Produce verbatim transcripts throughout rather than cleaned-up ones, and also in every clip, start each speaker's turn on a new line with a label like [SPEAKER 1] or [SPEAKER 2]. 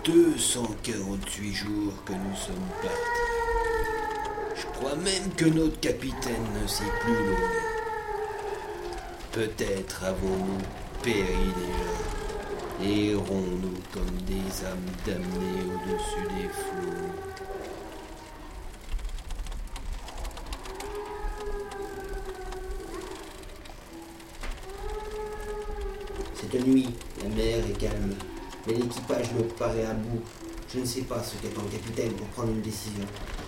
[SPEAKER 1] deux cent quarante-huit jours que nous sommes partis. Je crois même que notre capitaine ne sait plus où l'on est. Peut-être avons-nous péri déjà, et errons-nous comme des âmes damnées au-dessus des flots.
[SPEAKER 2] Cette nuit, la mer est calme, mais l'équipage me paraît à bout. Je ne sais pas ce qu'attend le capitaine pour prendre une décision.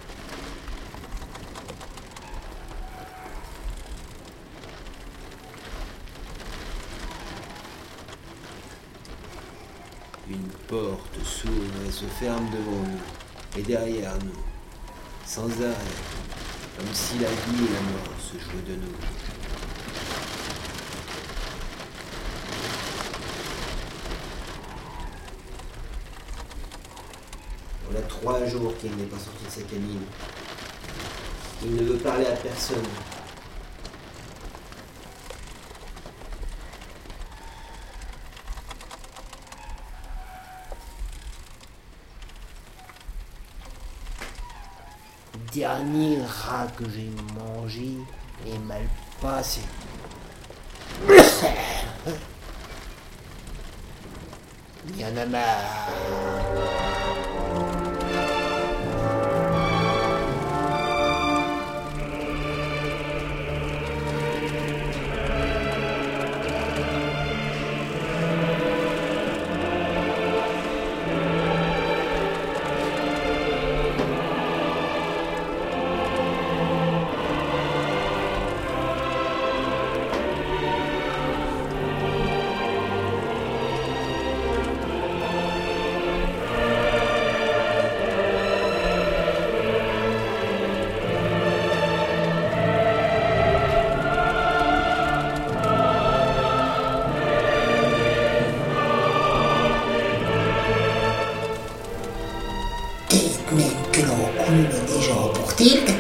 [SPEAKER 1] Une porte s'ouvre et se ferme devant nous, et derrière nous, sans arrêt, comme si la vie et la mort se jouaient de nous.
[SPEAKER 2] Voilà trois jours qu'il n'est pas sorti de sa cabine. Il ne veut parler à personne.
[SPEAKER 3] Le dernier rat que j'ai mangé est mal passé. Il y en a marre.
[SPEAKER 4] Et même que l'on coule déjà emporté, le